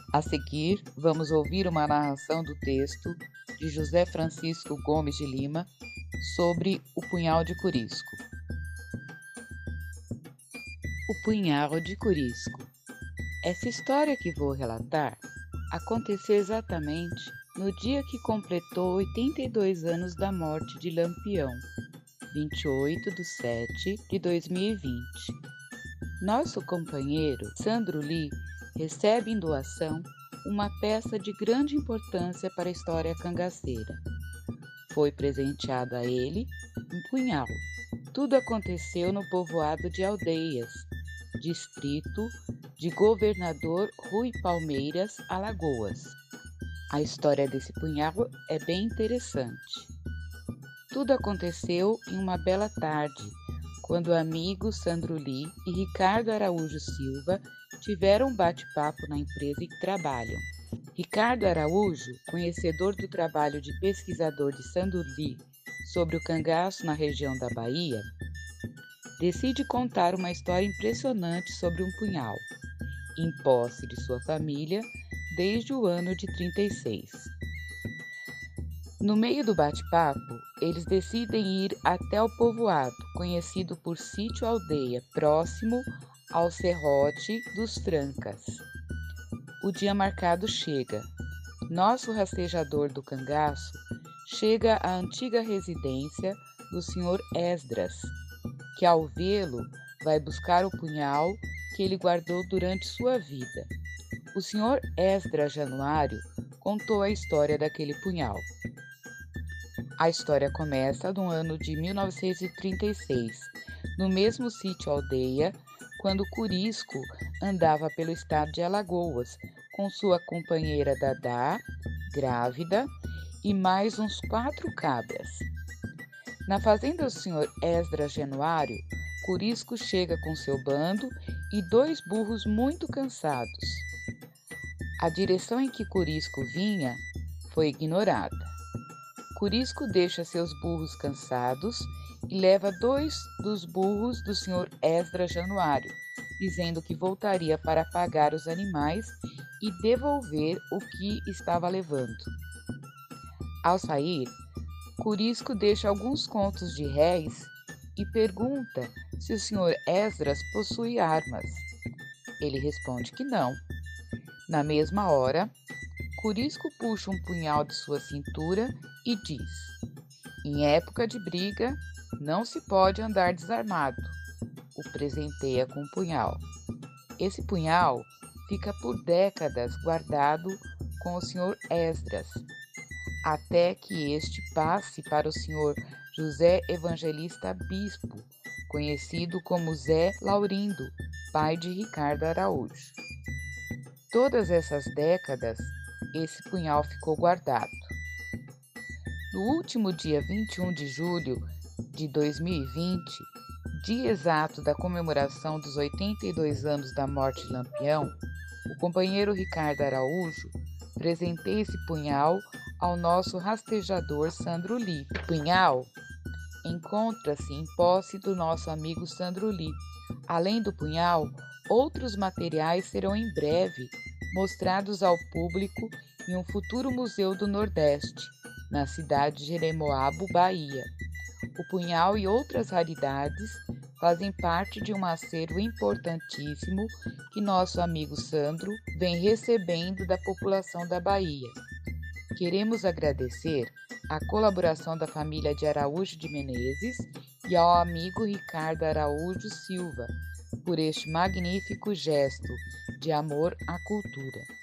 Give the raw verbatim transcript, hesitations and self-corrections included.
A seguir, vamos ouvir uma narração do texto de José Francisco Gomes de Lima sobre o punhal de Corisco. O punhal de Corisco. Essa história que vou relatar aconteceu exatamente no dia que completou oitenta e dois anos da morte de Lampião, vinte e oito de setembro de dois mil e vinte. Nosso companheiro Sandro Lee recebe em doação uma peça de grande importância para a história cangaceira. Foi presenteado a ele um punhal. Tudo aconteceu no povoado de Aldeias, distrito de Governador Rui Palmeiras, Alagoas. A história desse punhal é bem interessante. Tudo aconteceu em uma bela tarde, quando o amigo Sandro Lee e Ricardo Araújo Silva tiveram um bate-papo na empresa em que trabalham. Ricardo Araújo, conhecedor do trabalho de pesquisador de Sandro Lee sobre o cangaço na região da Bahia, decide contar uma história impressionante sobre um punhal, em posse de sua família desde o ano de trinta e seis. No meio do bate-papo, eles decidem ir até o povoado, conhecido por Sítio Aldeia, próximo ao Serrote dos Francas. O dia marcado chega. Nosso rastejador do cangaço chega à antiga residência do senhor Esdras, que ao vê-lo vai buscar o punhal que ele guardou durante sua vida. O senhor Esdras Januário contou a história daquele punhal. A história começa no ano de mil novecentos e trinta e seis, no mesmo sítio Aldeia, quando Corisco andava pelo estado de Alagoas, com sua companheira Dadá, grávida, e mais uns quatro cabras. Na fazenda do senhor Esdras Januário, Corisco chega com seu bando e dois burros muito cansados. A direção em que Corisco vinha foi ignorada. Corisco deixa seus burros cansados e leva dois dos burros do senhor Esdras Januário, dizendo que voltaria para pagar os animais e devolver o que estava levando. Ao sair, Corisco deixa alguns contos de réis e pergunta se o senhor Esdras possui armas. Ele responde que não. Na mesma hora, Corisco puxa um punhal de sua cintura e diz: em época de briga, não se pode andar desarmado. O presenteia com um punhal. Esse punhal fica por décadas guardado com o senhor Esdras, até que este passe para o senhor José Evangelista Bispo, conhecido como Zé Laurindo, pai de Ricardo Araújo. Todas essas décadas, esse punhal ficou guardado. No último dia vinte e um de julho de dois mil e vinte, dia exato da comemoração dos oitenta e dois anos da morte de Lampião, o companheiro Ricardo Araújo presenteia esse punhal ao nosso rastejador Sandro Lee. O punhal encontra-se em posse do nosso amigo Sandro Lee. Além do punhal, outros materiais serão em breve mostrados ao público em um futuro museu do Nordeste, na cidade de Jeremoabo, Bahia. O punhal e outras raridades fazem parte de um acervo importantíssimo que nosso amigo Sandro vem recebendo da população da Bahia. Queremos agradecer a colaboração da família de Araújo de Menezes e ao amigo Ricardo Araújo Silva por este magnífico gesto de amor à cultura.